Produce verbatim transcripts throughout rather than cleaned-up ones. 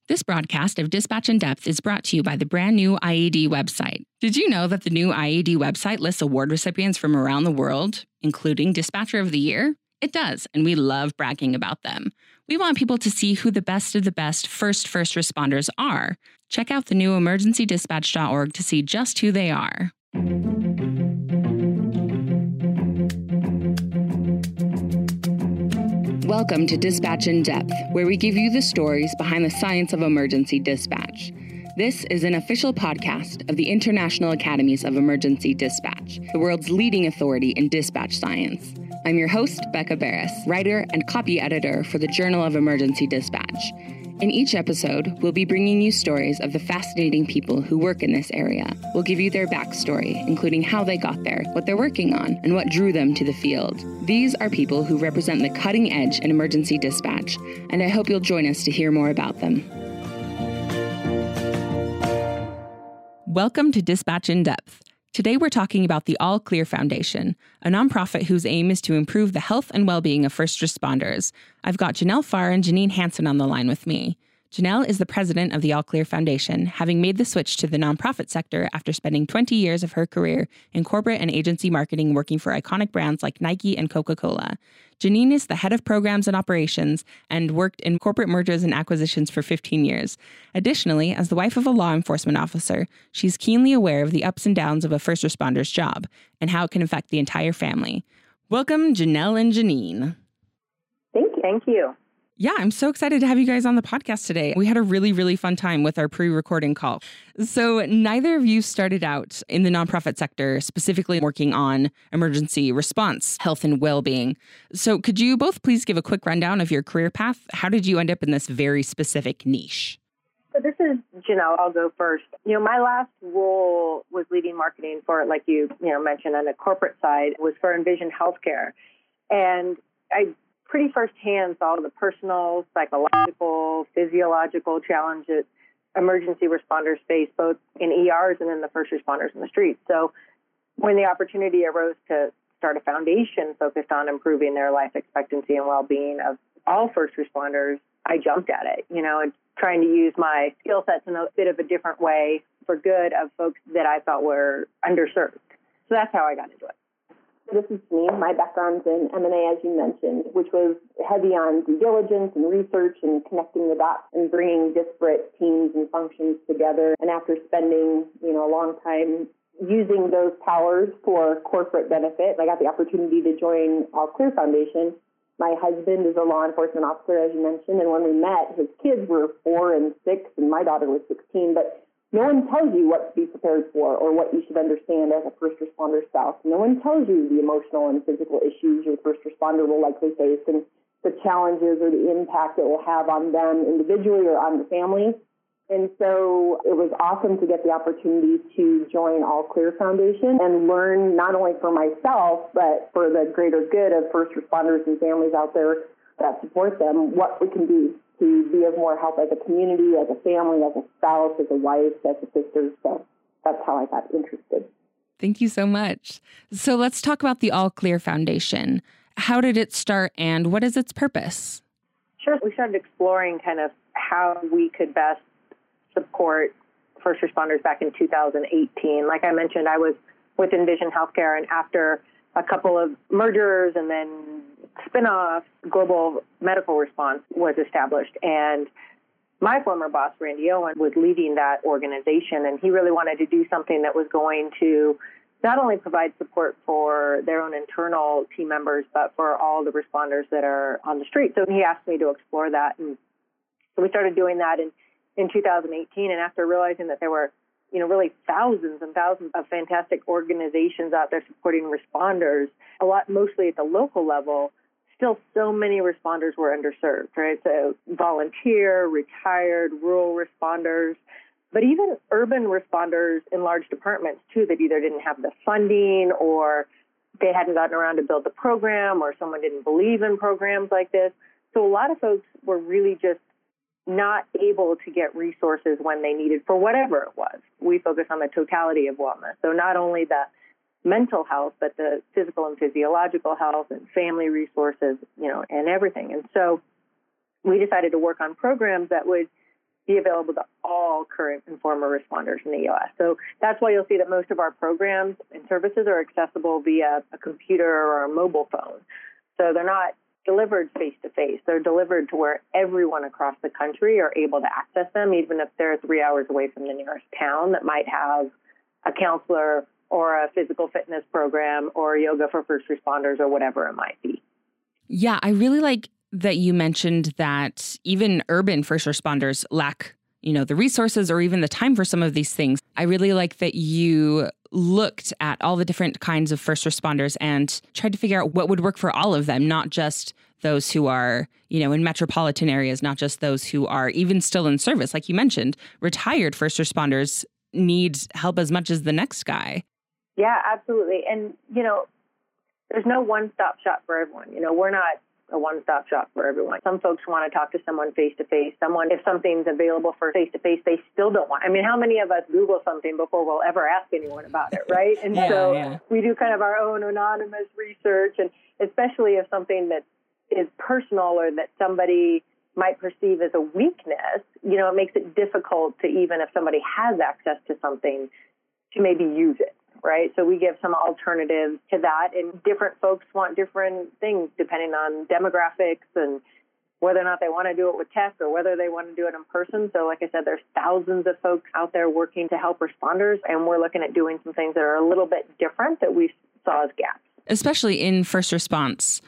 This broadcast of Dispatch in Depth is brought to you by the brand new I A D website. Did you know that the new I A D website lists award recipients from around the world, including Dispatcher of the Year? It does, and we love bragging about them. We want people to see who the best of the best first first responders are. Check out the new emergency dispatch dot org to see just who they are. Welcome to Dispatch in Depth, where we give you the stories behind the science of emergency dispatch. This is an official podcast of the International Academies of Emergency Dispatch, the world's leading authority in dispatch science. I'm your host, Becca Barris, writer and copy editor for the Journal of Emergency Dispatch. In each episode, we'll be bringing you stories of the fascinating people who work in this area. We'll give you their backstory, including how they got there, what they're working on, and what drew them to the field. These are people who represent the cutting edge in emergency dispatch, and I hope you'll join us to hear more about them. Welcome to Dispatch in Depth. Today we're talking about the All Clear Foundation, a nonprofit whose aim is to improve the health and well-being of first responders. I've got Janelle Farr and Janine Hansen on the line with me. Janelle is the president of the All Clear Foundation, having made the switch to the nonprofit sector after spending twenty years of her career in corporate and agency marketing working for iconic brands like Nike and Coca-Cola. Janine is the head of programs and operations and worked in corporate mergers and acquisitions for fifteen years. Additionally, as the wife of a law enforcement officer, she's keenly aware of the ups and downs of a first responder's job and how it can affect the entire family. Welcome, Janelle and Janine. Thank you. Thank you. Yeah, I'm so excited to have you guys on the podcast today. We had a really, really fun time with our pre-recording call. So neither of you started out in the nonprofit sector, specifically working on emergency response, health and well-being. So could you both please give a quick rundown of your career path? How did you end up in this very specific niche? So this is Janelle. I'll go first. You know, my last role was leading marketing for, like you, you know, mentioned on the corporate side, was for Envision Healthcare. And I pretty firsthand saw the personal, psychological, physiological challenges emergency responders face, both in E Rs and in the first responders in the streets. So when the opportunity arose to start a foundation focused on improving their life expectancy and well-being of all first responders, I jumped at it, you know, and trying to use my skill sets in a bit of a different way for good of folks that I felt were underserved. So that's how I got into it. This is me. My background's in M and A, as you mentioned, which was heavy on due diligence and research and connecting the dots and bringing disparate teams and functions together. And after spending, you know, a long time using those powers for corporate benefit, I got the opportunity to join All Clear Foundation. My husband is a law enforcement officer, as you mentioned, and when we met, his kids were four and six, and my daughter was sixteen, but no one tells you what to be prepared for or what you should understand as a first responder spouse. No one tells you the emotional and physical issues your first responder will likely face and the challenges or the impact it will have on them individually or on the family. And so it was awesome to get the opportunity to join All Clear Foundation and learn not only for myself, but for the greater good of first responders and families out there that support them, what we can do to be of more help as a community, as a family, as a spouse, as a wife, as a sister. So that's how I got interested. Thank you so much. So let's talk about the All Clear Foundation. How did it start and what is its purpose? Sure. We started exploring kind of how we could best support first responders back in two thousand eighteen. Like I mentioned, I was with Envision Healthcare, and after a couple of mergers and then spin-offs, Global Medical Response was established. And my former boss, Randy Owen, was leading that organization, and he really wanted to do something that was going to not only provide support for their own internal team members, but for all the responders that are on the street. So he asked me to explore that. And so we started doing that in, in two thousand eighteen. And after realizing that there were, you know, really thousands and thousands of fantastic organizations out there supporting responders, a lot, mostly at the local level, still so many responders were underserved, right? So volunteer, retired, rural responders, but even urban responders in large departments too that either didn't have the funding or they hadn't gotten around to build the program or someone didn't believe in programs like this. So a lot of folks were really just not able to get resources when they needed for whatever it was. We focus on the totality of wellness. So not only the mental health, but the physical and physiological health and family resources, you know, and everything. And so we decided to work on programs that would be available to all current and former responders in the U S. So that's why you'll see that most of our programs and services are accessible via a computer or a mobile phone. So they're not delivered face-to-face. They're delivered to where everyone across the country are able to access them, even if they're three hours away from the nearest town that might have a counselor or a physical fitness program or yoga for first responders or whatever it might be. Yeah, I really like that you mentioned that even urban first responders lack, you know, the resources or even the time for some of these things. I really like that you looked at all the different kinds of first responders and tried to figure out what would work for all of them, not just those who are, you know, in metropolitan areas, not just those who are even still in service. Like you mentioned, retired first responders need help as much as the next guy. Yeah, absolutely. And, you know, there's no one-stop shop for everyone. You know, we're not a one-stop shop for everyone. Some folks want to talk to someone face-to-face. Someone, if something's available for face-to-face, they still don't want. I mean, how many of us Google something before we'll ever ask anyone about it, right? And yeah, so yeah. we do kind of our own anonymous research, and especially if something that is personal or that somebody might perceive as a weakness, you know, it makes it difficult to, even if somebody has access to something, to maybe use it. Right. So we give some alternatives to that, and different folks want different things depending on demographics and whether or not they want to do it with tech or whether they want to do it in person. So like I said, there's thousands of folks out there working to help responders, and we're looking at doing some things that are a little bit different that we saw as gaps. Especially in first response,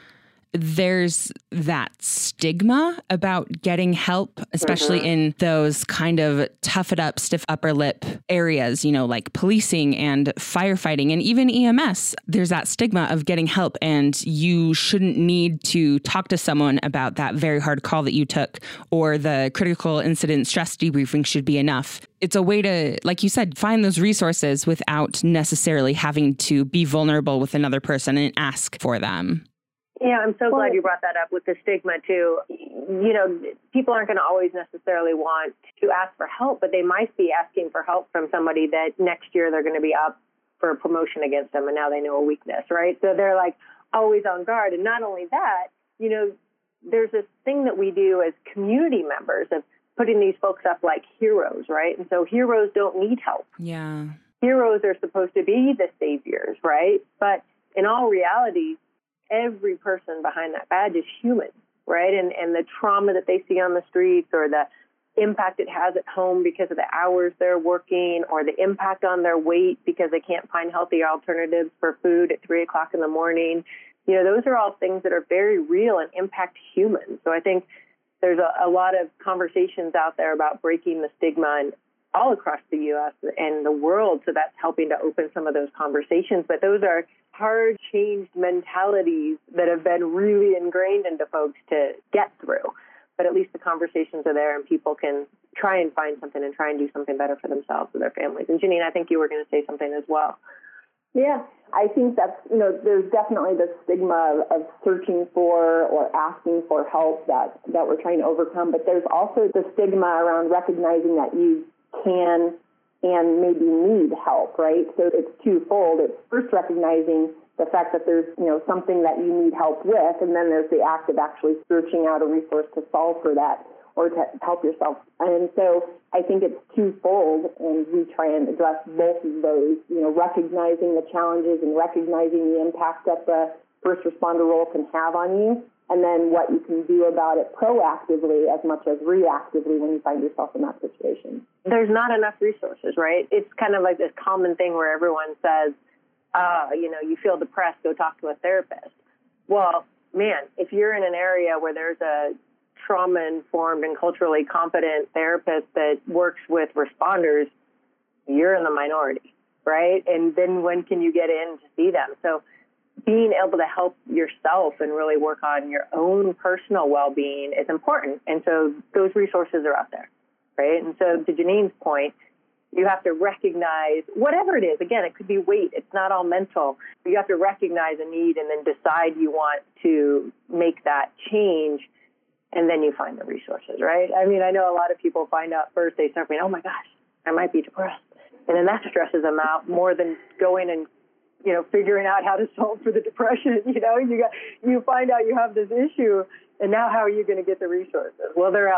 there's that stigma about getting help, especially mm-hmm. in those kind of tough it up, stiff upper lip areas, you know, like policing and firefighting and even E M S. There's that stigma of getting help, and you shouldn't need to talk to someone about that very hard call that you took, or the critical incident stress debriefing should be enough. It's a way to, like you said, find those resources without necessarily having to be vulnerable with another person and ask for them. Yeah, I'm so glad you brought that up with the stigma, too. You know, people aren't going to always necessarily want to ask for help, but they might be asking for help from somebody that next year they're going to be up for a promotion against them, and now they know a weakness, right? So they're like always on guard. And not only that, you know, there's this thing that we do as community members of putting these folks up like heroes, right? And so heroes don't need help. Yeah. Heroes are supposed to be the saviors, right? But in all reality, every person behind that badge is human, right? And and the trauma that they see on the streets, or the impact it has at home because of the hours they're working, or the impact on their weight because they can't find healthy alternatives for food at three o'clock in the morning. You know, those are all things that are very real and impact humans. So I think there's a, a lot of conversations out there about breaking the stigma and all across the U S and the world. So that's helping to open some of those conversations. But those are hard changed mentalities that have been really ingrained into folks to get through. But at least the conversations are there, and people can try and find something and try and do something better for themselves or their families. And Janine, I think you were going to say something as well. Yeah, I think that's, you know, there's definitely the stigma of, of searching for or asking for help that, that we're trying to overcome. But there's also the stigma around recognizing that you can and maybe need help, right? So it's twofold. It's first recognizing the fact that there's, you know, something that you need help with, and then there's the act of actually searching out a resource to solve for that or to help yourself. And so I think it's twofold, and we try and address both of those, you know, recognizing the challenges and recognizing the impact that the first responder role can have on you, and then what you can do about it proactively as much as reactively when you find yourself in that situation. There's not enough resources, right? It's kind of like this common thing where everyone says, uh, you know, you feel depressed, go talk to a therapist. Well, man, if you're in an area where there's a trauma-informed and culturally competent therapist that works with responders, you're in the minority, right? And then when can you get in to see them? So being able to help yourself and really work on your own personal well-being is important. And so those resources are out there, right? And so to Janine's point, you have to recognize whatever it is. Again, it could be weight. It's not all mental. You have to recognize a need and then decide you want to make that change, and then you find the resources, right? I mean, I know a lot of people find out first, they start being, oh my gosh, I might be depressed. And then that stresses them out more than going and, you know, figuring out how to solve for the depression. You know, you got, you find out you have this issue, and now how are you going to get the resources? Well, they're out there.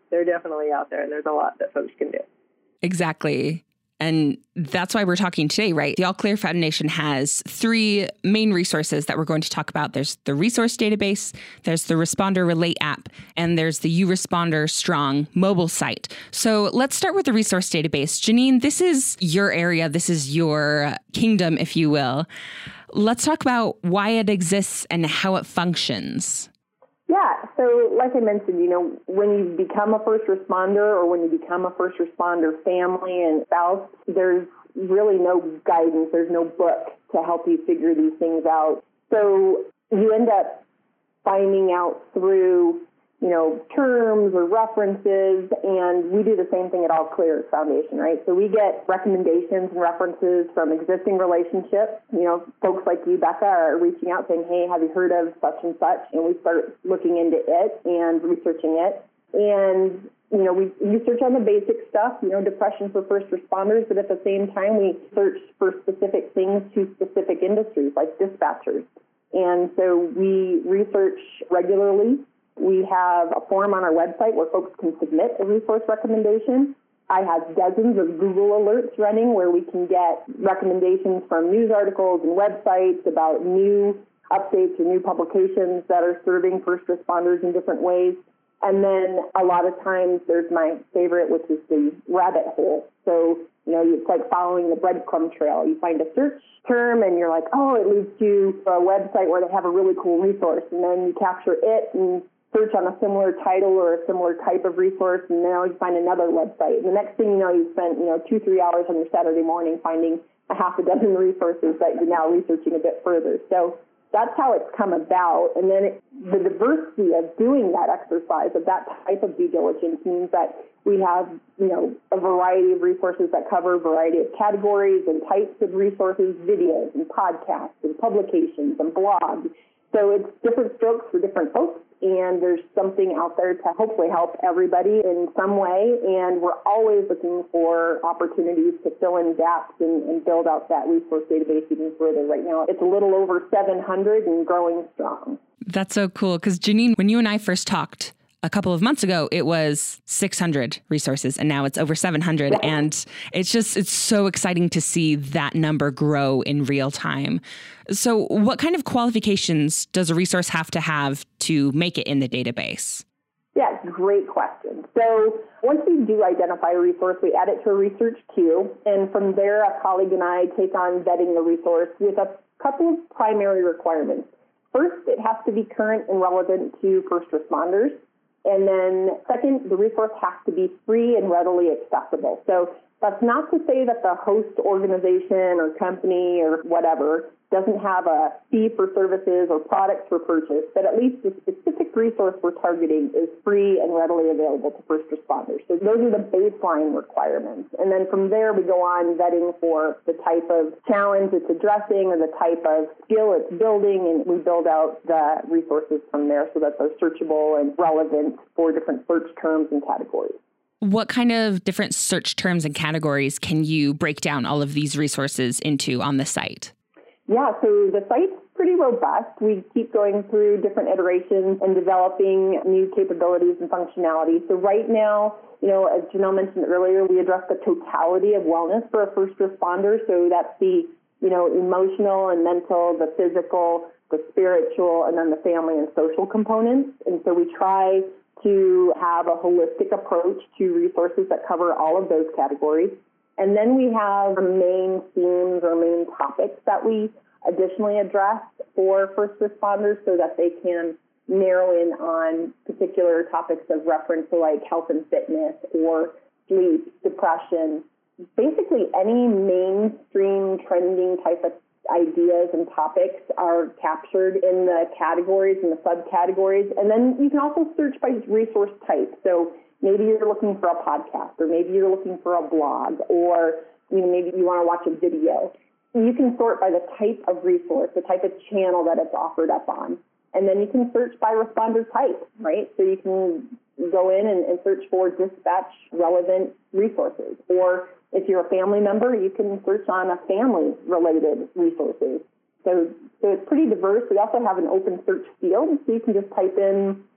they're definitely out there, and there's a lot that folks can do. Exactly. And that's why we're talking today, right? The All Clear Foundation has three main resources that we're going to talk about. There's the resource database, there's the Responder Relate app, and there's the uResponder Strong mobile site. So let's start with the resource database. Janine, this is your area. This is your kingdom, if you will. Let's talk about why it exists and how it functions. Yeah, so like I mentioned, you know, when you become a first responder or when you become a first responder family and spouse, there's really no guidance, there's no book to help you figure these things out. So you end up finding out through, you know, terms or references, and we do the same thing at All Clear Foundation, right? So we get recommendations and references from existing relationships. You know, folks like you, Becca, are reaching out saying, hey, have you heard of such and such? And we start looking into it and researching it. And, you know, we, we search on the basic stuff, you know, depression for first responders, but at the same time, we search for specific things to specific industries like dispatchers. And so we research regularly. We have a form on our website where folks can submit a resource recommendation. I have dozens of Google alerts running where we can get recommendations from news articles and websites about new updates or new publications that are serving first responders in different ways. And then a lot of times there's my favorite, which is the rabbit hole. So, you know, it's like following the breadcrumb trail. You find a search term and you're like, oh, it leads to a website where they have a really cool resource. And then you capture it and search on a similar title or a similar type of resource, and now you find another website. And the next thing you know, you spent, you know, two, three hours on your Saturday morning finding a half a dozen resources that you're now researching a bit further. So that's how it's come about. And then it, the diversity of doing that exercise, of that type of due diligence, means that we have, you know, a variety of resources that cover a variety of categories and types of resources, videos and podcasts and publications and blogs. So it's different strokes for different folks, and there's something out there to hopefully help everybody in some way. And we're always looking for opportunities to fill in gaps and, and build out that resource database even further. Right now, it's a little over seven hundred and growing strong. That's so cool. Because Janine, when you and I first talked a couple of months ago, it was six hundred resources, and now it's over seven hundred. Yeah. And it's just, it's so exciting to see that number grow in real time. So what kind of qualifications does a resource have to have to make it in the database? Yeah, great question. So once we do identify a resource, we add it to a research queue. And from there, a colleague and I take on vetting the resource with a couple of primary requirements. First, it has to be current and relevant to first responders. And then second, the resource has to be free and readily accessible. So that's not to say that the host organization or company or whatever doesn't have a fee for services or products for purchase, but at least the specific resource we're targeting is free and readily available to first responders. So those are the baseline requirements. And then from there, we go on vetting for the type of challenge it's addressing or the type of skill it's building, and we build out the resources from there so that they're searchable and relevant for different search terms and categories. What kind of different search terms and categories can you break down all of these resources into on the site? Yeah, so the site's pretty robust. We keep going through different iterations and developing new capabilities and functionality. So right now, you know, as Janelle mentioned earlier, we address the totality of wellness for a first responder. So that's the, you know, emotional and mental, the physical, the spiritual, and then the family and social components. And so we try to have a holistic approach to resources that cover all of those categories. And then we have main themes or main topics that we additionally address for first responders so that they can narrow in on particular topics of reference, so like health and fitness or sleep, depression, basically any mainstream trending type of ideas and topics are captured in the categories and the subcategories. And then you can also search by resource type. So maybe you're looking for a podcast, or maybe you're looking for a blog, or you know, maybe you want to watch a video. You can sort by the type of resource, the type of channel that it's offered up on. And then you can search by responder type, right? So you can go in and, and search for dispatch relevant resources. Or if you're a family member, you can search on a family-related resources. So, so it's pretty diverse. We also have an open search field, so you can just type in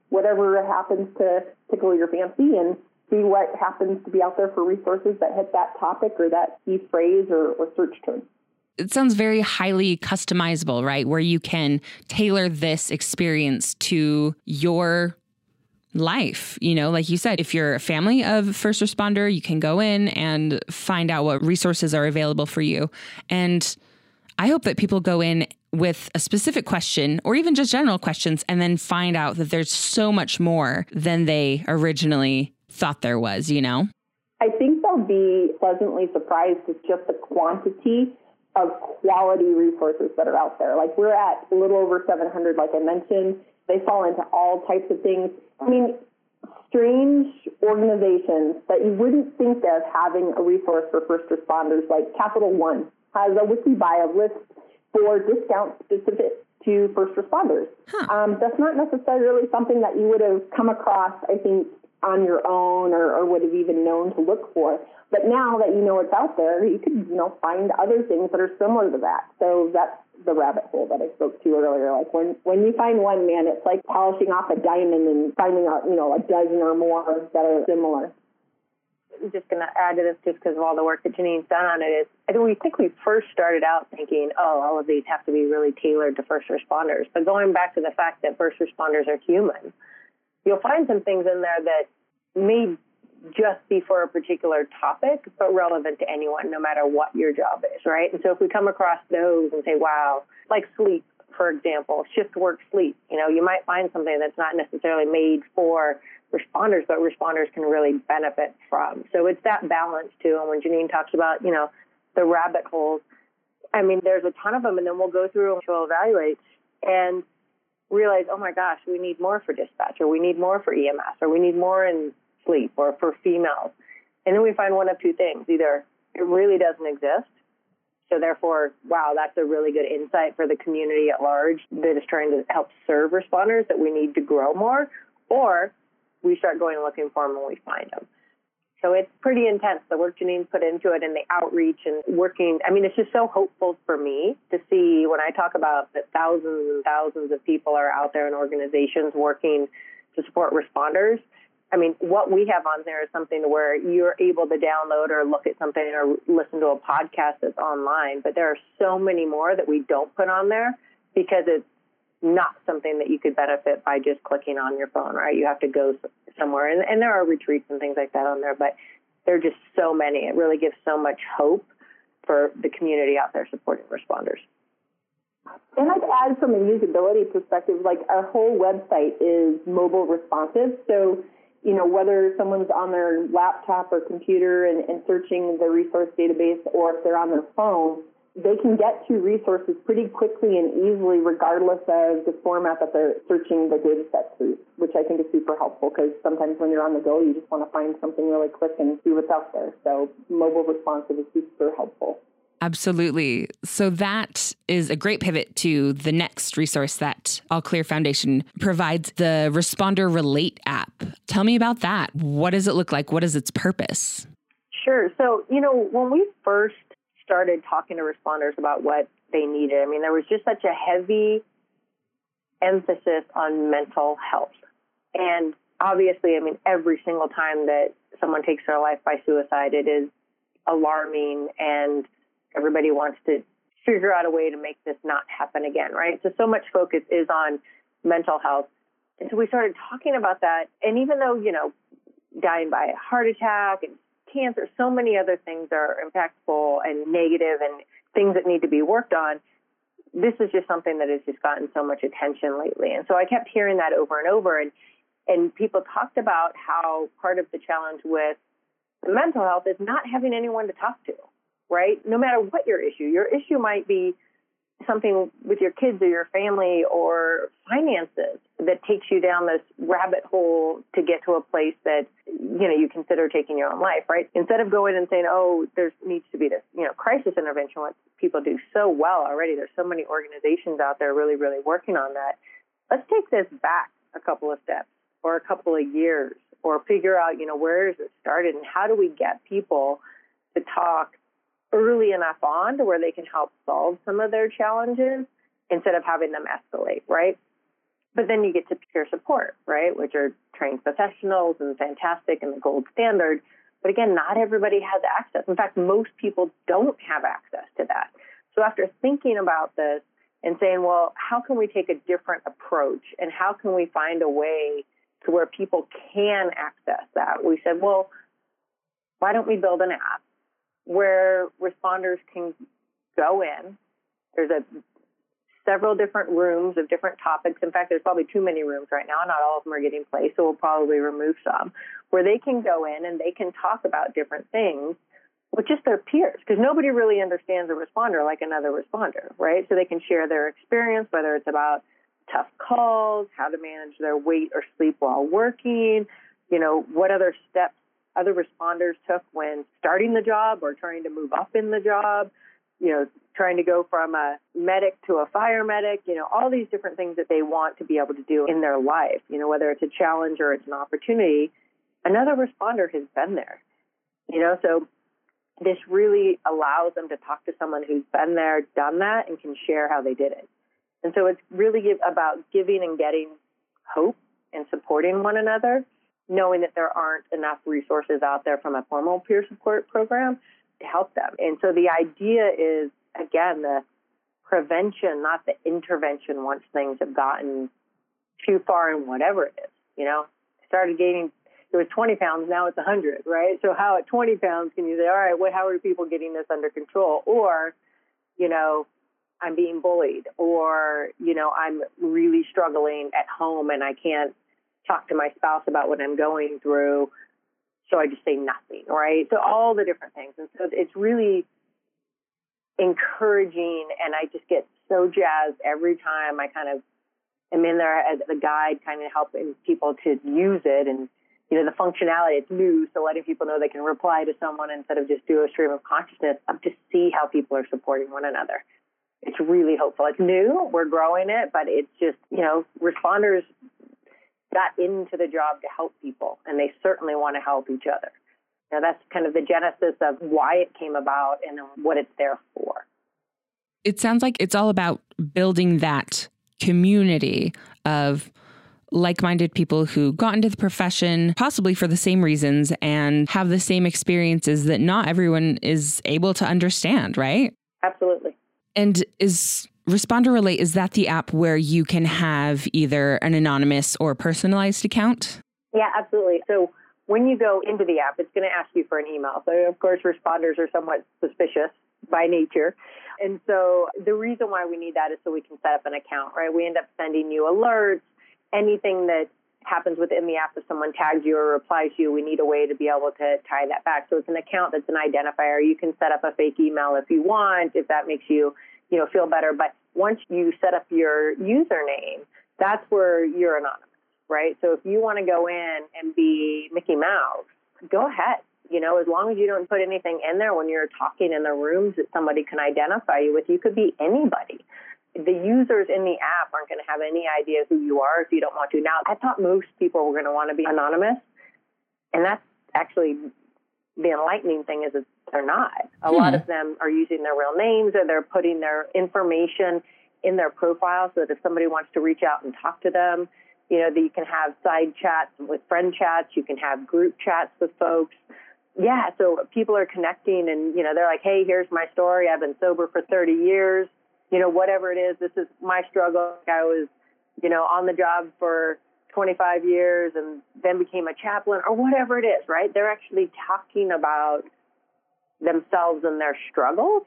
whatever happens to tickle your fancy and see what happens to be out there for resources that hit that topic or that key phrase or, or search term. It sounds very highly customizable, right? Where you can tailor this experience to your life. You know, like you said, if you're a family of first responder, you can go in and find out what resources are available for you. And I hope that people go in with a specific question or even just general questions and then find out that there's so much more than they originally thought there was, you know? I think they'll be pleasantly surprised with just the quantity of quality resources that are out there. Like we're at a little over seven hundred, like I mentioned. They fall into all types of things. I mean, strange organizations that you wouldn't think of having a resource for first responders, like Capital One has a wiki bio list for discounts specific to first responders. Huh. Um, that's not necessarily something that you would have come across, I think, on your own or, or would have even known to look for. But now that you know it's out there, you could, you know, find other things that are similar to that. So that's the rabbit hole that I spoke to earlier. Like when, when you find one, man, it's like polishing off a diamond and finding out, you know, a dozen or more that are similar. I'm just going to add to this just because of all the work that Janine's done on it is, I think we think we first started out thinking, oh, all of these have to be really tailored to first responders. But going back to the fact that first responders are human, you'll find some things in there that may just be for a particular topic, but relevant to anyone, no matter what your job is, right? And so if we come across those and say, wow, like sleep, for example, shift work sleep, you know, you might find something that's not necessarily made for responders, but responders can really benefit from. So it's that balance too. And when Janine talks about, you know, the rabbit holes, I mean, there's a ton of them, and then we'll go through and we'll evaluate and realize, oh my gosh, we need more for dispatch, or we need more for E M S, or we need more in sleep, or for females. And then we find one of two things. Either it really doesn't exist, so therefore, wow, that's a really good insight for the community at large that is trying to help serve responders that we need to grow more, or we start going and looking for them and we find them. So it's pretty intense, the work Janine's put into it and the outreach and working. I mean, it's just so hopeful for me to see when I talk about that thousands and thousands of people are out there in organizations working to support responders. I mean, what we have on there is something where you're able to download or look at something or listen to a podcast that's online, but there are so many more that we don't put on there because it's not something that you could benefit by just clicking on your phone, right? You have to go somewhere, and, and there are retreats and things like that on there, but there are just so many. It really gives so much hope for the community out there supporting responders. And I'd add from a usability perspective, like our whole website is mobile responsive, so you know, whether someone's on their laptop or computer and, and searching the resource database, or if they're on their phone, they can get to resources pretty quickly and easily, regardless of the format that they're searching the data set through, which I think is super helpful because sometimes when you're on the go, you just want to find something really quick and see what's out there. So mobile responsive is super helpful. Absolutely. So that is a great pivot to the next resource that All Clear Foundation provides, the Responder Relate app. Tell me about that. What does it look like? What is its purpose? Sure. So, you know, when we first started talking to responders about what they needed, I mean, there was just such a heavy emphasis on mental health. And obviously, I mean, every single time that someone takes their life by suicide, it is alarming, and everybody wants to figure out a way to make this not happen again, right? So, so much focus is on mental health. And so we started talking about that. And even though, you know, dying by a heart attack and cancer, so many other things are impactful and negative and things that need to be worked on, this is just something that has just gotten so much attention lately. And so I kept hearing that over and over. And, and people talked about how part of the challenge with the mental health is not having anyone to talk to. Right? No matter what your issue, your issue might be something with your kids or your family or finances that takes you down this rabbit hole to get to a place that, you know, you consider taking your own life, right? Instead of going and saying, oh, there needs to be this, you know, crisis intervention, what people do so well already. There's so many organizations out there really, really working on that. Let's take this back a couple of steps or a couple of years, or figure out, you know, where is it started and how do we get people to talk early enough on to where they can help solve some of their challenges instead of having them escalate, right? But then you get to peer support, right, which are trained professionals and fantastic and the gold standard. But again, not everybody has access. In fact, most people don't have access to that. So after thinking about this and saying, well, how can we take a different approach and how can we find a way to where people can access that? We said, well, why don't we build an app where responders can go in? There's a several different rooms of different topics. In fact, there's probably too many rooms right now. Not all of them are getting placed, so we'll probably remove some, where they can go in and they can talk about different things with just their peers, because nobody really understands a responder like another responder, right? So they can share their experience, whether it's about tough calls, how to manage their weight or sleep while working, you know, what other steps other responders took when starting the job or trying to move up in the job, you know, trying to go from a medic to a fire medic, you know, all these different things that they want to be able to do in their life, you know, whether it's a challenge or it's an opportunity, another responder has been there, you know, so this really allows them to talk to someone who's been there, done that, and can share how they did it. And so it's really about giving and getting hope and supporting one another, knowing that there aren't enough resources out there from a formal peer support program to help them. And so the idea is, again, the prevention, not the intervention once things have gotten too far in whatever it is. You know, I started gaining, it was twenty pounds, now it's one hundred, right? So how at twenty pounds can you say, all right, well, how are people getting this under control? Or, you know, I'm being bullied, or, you know, I'm really struggling at home and I can't talk to my spouse about what I'm going through, so I just say nothing, right? So all the different things. And so it's really encouraging, and I just get so jazzed every time I kind of am in there as a guide, kind of helping people to use it. And, you know, the functionality, it's new, so letting people know they can reply to someone instead of just do a stream of consciousness, up to see how people are supporting one another. It's really hopeful. It's new, we're growing it, but it's just, you know, responders got into the job to help people, and they certainly want to help each other. Now, that's kind of the genesis of why it came about and what it's there for. It sounds like it's all about building that community of like-minded people who got into the profession, possibly for the same reasons, and have the same experiences that not everyone is able to understand, right? Absolutely. And is Responder Relate, is that the app where you can have either an anonymous or personalized account? Yeah, absolutely. So when you go into the app, it's going to ask you for an email. So, of course, responders are somewhat suspicious by nature. And so the reason why we need that is so we can set up an account, right? We end up sending you alerts, anything that happens within the app. If someone tags you or replies to you, we need a way to be able to tie that back. So it's an account that's an identifier. You can set up a fake email if you want, if that makes you, you know, feel better. But once you set up your username, that's where you're anonymous, right? So if you want to go in and be Mickey Mouse, go ahead. You know, as long as you don't put anything in there when you're talking in the rooms that somebody can identify you with, you could be anybody. The users in the app aren't going to have any idea who you are if you don't want to. Now, I thought most people were going to want to be anonymous, and that's actually the enlightening thing is that they're not. A hmm. lot of them are using their real names, or they're putting their information in their profile so that if somebody wants to reach out and talk to them, you know, that you can have side chats with friend chats, you can have group chats with folks. Yeah, so people are connecting and, you know, they're like, hey, here's my story. I've been sober for thirty years. You know, whatever it is, this is my struggle. I was, you know, on the job for twenty-five years and then became a chaplain or whatever it is, right? They're actually talking about themselves and their struggles.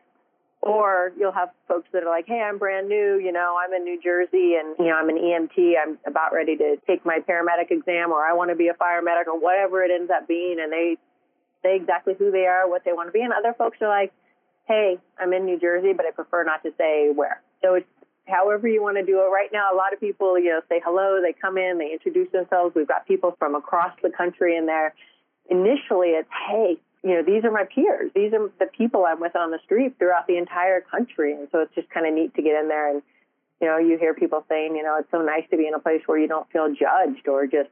Or you'll have folks that are like, hey, I'm brand new, you know, I'm in New Jersey and, you know, I'm an E M T. I'm about ready to take my paramedic exam, or I want to be a fire medic, or whatever it ends up being. And they say exactly who they are, what they want to be. And other folks are like, hey, I'm in New Jersey, but I prefer not to say where. So it's however you want to do it. Right now, a lot of people, you know, say hello, they come in, they introduce themselves. We've got people from across the country in there. Initially, it's, hey, you know, these are my peers. These are the people I'm with on the street throughout the entire country. And so it's just kind of neat to get in there. And, you know, you hear people saying, you know, it's so nice to be in a place where you don't feel judged, or just,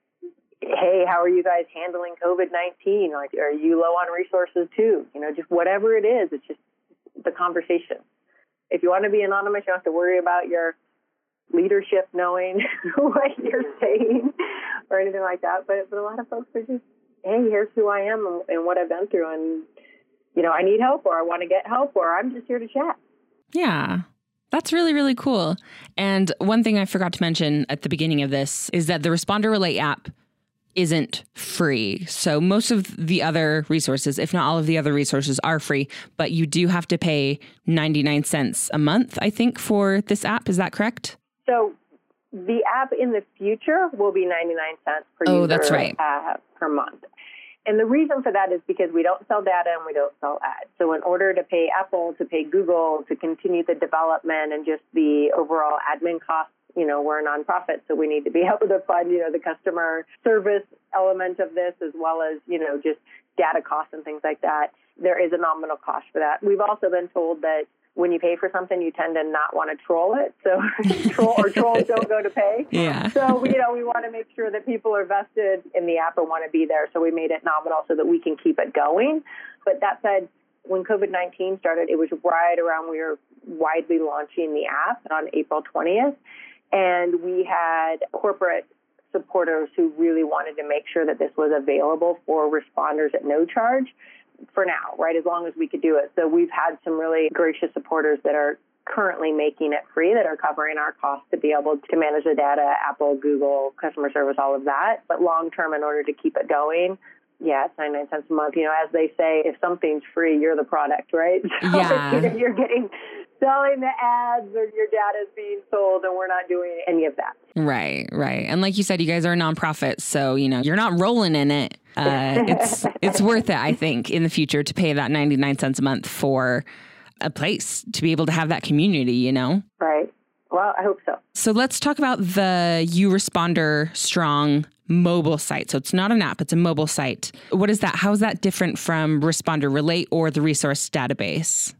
hey, how are you guys handling COVID nineteen? Like, are you low on resources too? You know, just whatever it is, it's just the conversation. If you want to be anonymous, you don't have to worry about your leadership knowing what you're saying or anything like that. But, but a lot of folks are just, hey, here's who I am and, and what I've been through. And, you know, I need help, or I want to get help, or I'm just here to chat. Yeah. That's really, really cool. And one thing I forgot to mention at the beginning of this is that the Responder Relate app isn't free. So most of the other resources, if not all of the other resources, are free, but you do have to pay ninety-nine cents a month, I think, for this app. Is that correct? So the app in the future will be ninety-nine cents per oh, user that's right. uh, per month. And the reason for that is because we don't sell data and we don't sell ads. So in order to pay Apple, to pay Google, to continue the development and just the overall admin costs, you know, we're a nonprofit, so we need to be able to fund, you know, the customer service element of this, as well as, you know, just data costs and things like that. There is a nominal cost for that. We've also been told that when you pay for something, you tend to not want to troll it. So troll or trolls don't go to pay. Yeah. So, you know, we want to make sure that people are vested in the app and want to be there. So we made it nominal so that we can keep it going. But that said, when COVID nineteen started, it was right around we were widely launching the app on April twentieth. And we had corporate supporters who really wanted to make sure that this was available for responders at no charge for now, right, as long as we could do it. So we've had some really gracious supporters that are currently making it free, that are covering our costs to be able to manage the data, Apple, Google, customer service, all of that. But long term, in order to keep it going, yeah, it's ninety-nine cents a month. You know, as they say, if something's free, you're the product, right? So yeah. Either you're getting selling the ads or your data is being sold, and we're not doing any of that. Right, right. And like you said, you guys are a nonprofit, so, you know, you're not rolling in it. Uh, it's it's worth it, I think, in the future to pay that ninety-nine cents a month for a place to be able to have that community, you know? Right. Well, I hope so. So let's talk about the uResponder Strong mobile site. So it's not an app, it's a mobile site. What is that? How is that different from Responder Relate or the resource database?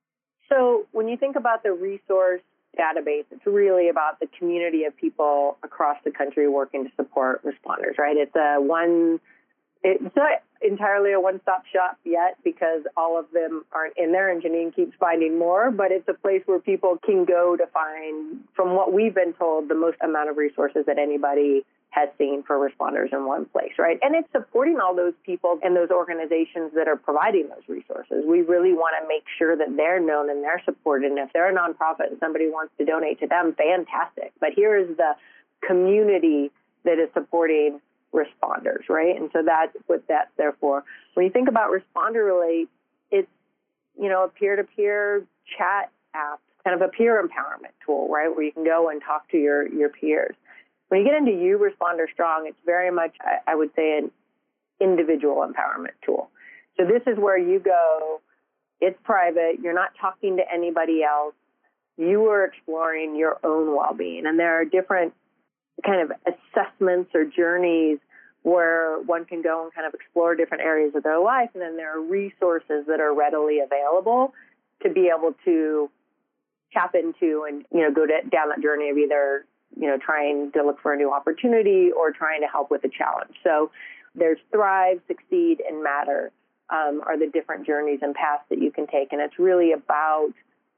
So when you think about the resource database, it's really about the community of people across the country working to support responders, right? It's a one, it's not entirely a one-stop shop yet because all of them aren't in there, and Janine keeps finding more, but it's a place where people can go to find, from what we've been told, the most amount of resources that anybody has seen for responders in one place, right? And it's supporting all those people and those organizations that are providing those resources. We really want to make sure that they're known and they're supported. And if they're a nonprofit and somebody wants to donate to them, fantastic. But here is the community that is supporting responders, right? And so that's what that's there for. When you think about Responder Relate, it's, you know, a peer-to-peer chat app, kind of a peer empowerment tool, right, where you can go and talk to your, your peers. When you get into uResponder Strong, it's very much, I would say, an individual empowerment tool. So this is where you go, it's private, you're not talking to anybody else, you are exploring your own well-being. And there are different kind of assessments or journeys where one can go and kind of explore different areas of their life. And then there are resources that are readily available to be able to tap into and, you know, go to, down that journey of either, you know, trying to look for a new opportunity or trying to help with a challenge. So there's Thrive, Succeed, and Matter um, are the different journeys and paths that you can take. And it's really about,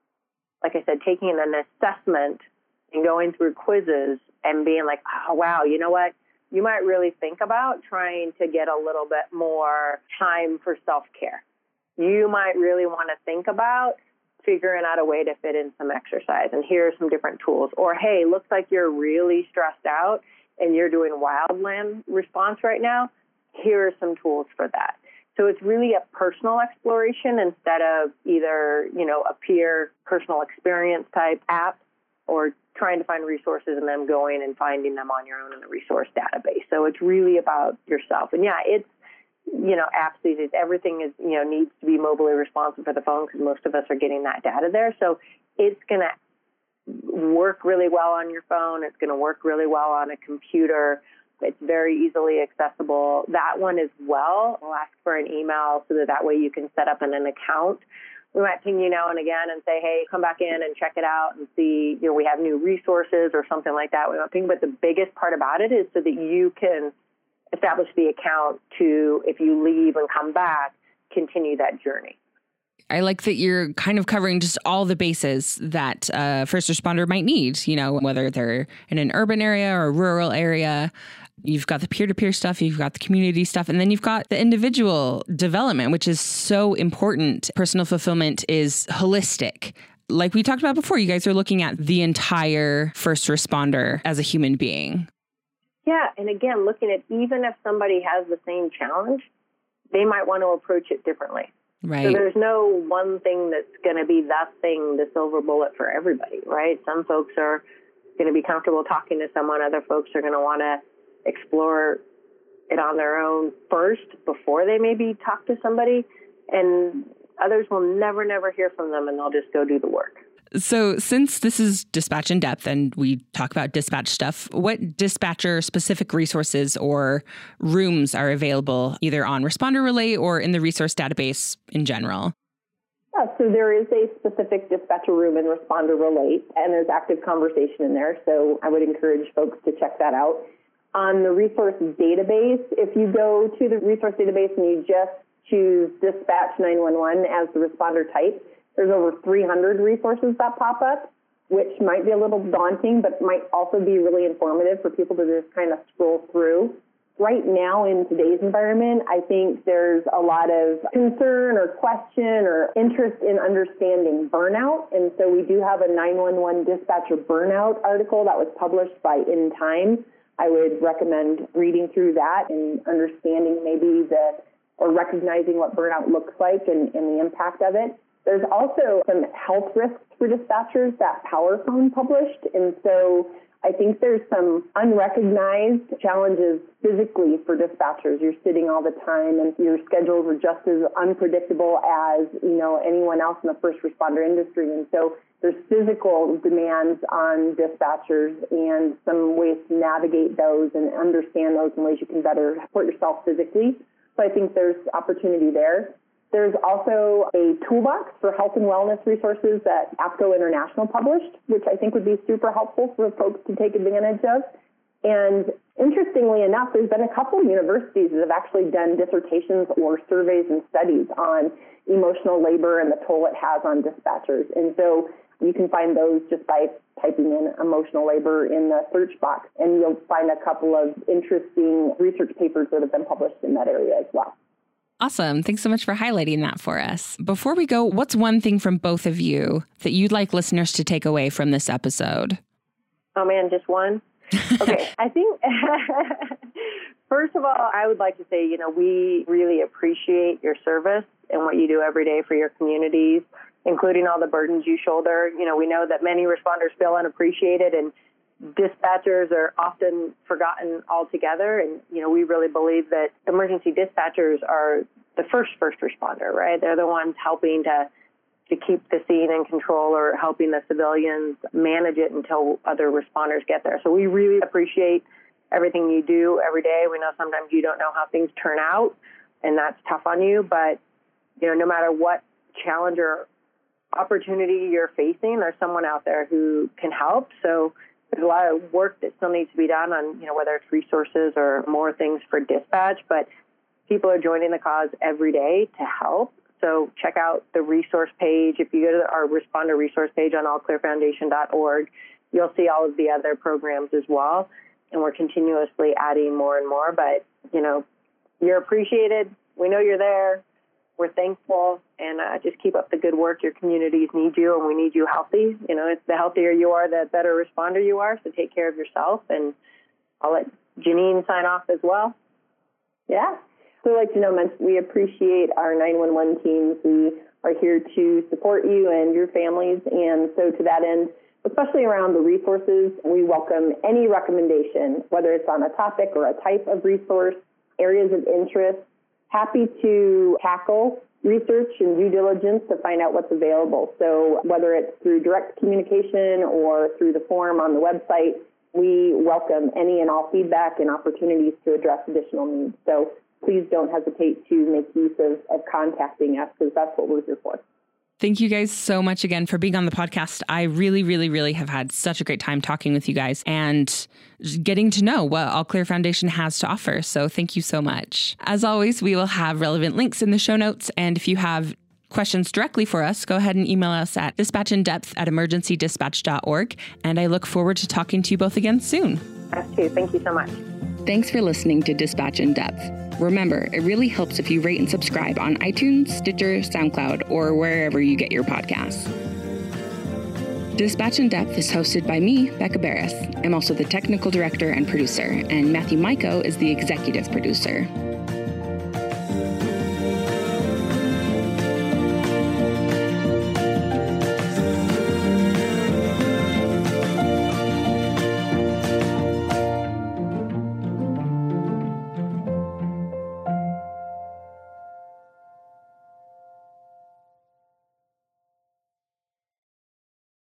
like I said, taking an assessment and going through quizzes and being like, oh, wow, you know what? You might really think about trying to get a little bit more time for self-care. You might really want to think about figuring out a way to fit in some exercise. And here are some different tools. Or, hey, looks like you're really stressed out and you're doing wildland response right now. Here are some tools for that. So it's really a personal exploration instead of either, you know, a peer personal experience type app or trying to find resources and then going and finding them on your own in the resource database. So it's really about yourself. And yeah, it's, you know, apps these days, everything is, you know, needs to be mobily responsive for the phone because most of us are getting that data there. So it's going to work really well on your phone. It's going to work really well on a computer. It's very easily accessible. That one as well. We'll ask for an email so that that way you can set up an, an account. We might ping you now and again and say, hey, come back in and check it out and see, you know, we have new resources or something like that. We might ping, but the biggest part about it is so that you can establish the account to, if you leave and come back, continue that journey. I like that you're kind of covering just all the bases that a first responder might need, you know, whether they're in an urban area or a rural area. You've got the peer-to-peer stuff, you've got the community stuff, and then you've got the individual development, which is so important. Personal fulfillment is holistic. Like we talked about before, you guys are looking at the entire first responder as a human being. Yeah, and again, looking at even if somebody has the same challenge, they might want to approach it differently. Right. So there's no one thing that's going to be that thing, the silver bullet for everybody, right? Some folks are going to be comfortable talking to someone. Other folks are going to want to explore it on their own first before they maybe talk to somebody. And others will never, never hear from them, and they'll just go do the work. So since this is Dispatch in Depth and we talk about dispatch stuff, what dispatcher specific resources or rooms are available either on Responder Relay or in the resource database in general? Yeah, so there is a specific dispatcher room in Responder Relay, and there's active conversation in there. So I would encourage folks to check that out. On the resource database, if you go to the resource database and you just choose Dispatch nine one one as the responder type, there's over three hundred resources that pop up, which might be a little daunting, but might also be really informative for people to just kind of scroll through. Right now in today's environment, I think there's a lot of concern or question or interest in understanding burnout. And so we do have a nine one one dispatcher burnout article that was published by In Time. I would recommend reading through that and understanding maybe the, or recognizing what burnout looks like and, and the impact of it. There's also some health risks for dispatchers that PowerPhone published. And so I think there's some unrecognized challenges physically for dispatchers. You're sitting all the time and your schedules are just as unpredictable as, you know, anyone else in the first responder industry. And so there's physical demands on dispatchers and some ways to navigate those and understand those in ways you can better support yourself physically. So I think there's opportunity there. There's also a toolbox for health and wellness resources that APCO International published, which I think would be super helpful for folks to take advantage of. And interestingly enough, there's been a couple of universities that have actually done dissertations or surveys and studies on emotional labor and the toll it has on dispatchers. And so you can find those just by typing in emotional labor in the search box, and you'll find a couple of interesting research papers that have been published in that area as well. Awesome. Thanks so much for highlighting that for us. Before we go, what's one thing from both of you that you'd like listeners to take away from this episode? Oh, man, just one? Okay. I think, first of all, I would like to say, you know, we really appreciate your service and what you do every day for your communities, including all the burdens you shoulder. You know, we know that many responders feel unappreciated, and dispatchers are often forgotten altogether. And, you know, we really believe that emergency dispatchers are the first first responder, right? They're the ones helping to to keep the scene in control or helping the civilians manage it until other responders get there. So we really appreciate everything you do every day. We know sometimes you don't know how things turn out, and that's tough on you. But, you know, no matter what challenge or opportunity you're facing, there's someone out there who can help. So there's a lot of work that still needs to be done on, you know, whether it's resources or more things for dispatch, but people are joining the cause every day to help. So check out the resource page. If you go to our responder resource page on all clear foundation dot org, you'll see all of the other programs as well. And we're continuously adding more and more, but, you know, you're appreciated. We know you're there. We're thankful, and uh, just keep up the good work. Your communities need you, and we need you healthy. You know, it's the healthier you are, the better responder you are, so take care of yourself. And I'll let Janine sign off as well. Yeah. So like Janelle mentioned, we appreciate our nine one one teams. We are here to support you and your families. And so to that end, especially around the resources, we welcome any recommendation, whether it's on a topic or a type of resource, areas of interest. Happy to tackle research and due diligence to find out what's available. So whether it's through direct communication or through the form on the website, we welcome any and all feedback and opportunities to address additional needs. So please don't hesitate to make use of, of contacting us, because that's what we're here for. Thank you guys so much again for being on the podcast. I really, really, really have had such a great time talking with you guys and getting to know what All Clear Foundation has to offer. So thank you so much. As always, we will have relevant links in the show notes. And if you have Questions directly for us, go ahead and email us at dispatchinDepth at emergency dispatch dot org, and I look forward to talking to you both again soon. Us too. Thank you so much. Thanks for listening to Dispatch in Depth. Remember, it really helps if you rate and subscribe on iTunes, Stitcher, SoundCloud, or wherever you get your podcasts. Dispatch in Depth is hosted by me, Becca Barris. I'm also the technical director and producer, and Matthew Maiko is the executive producer.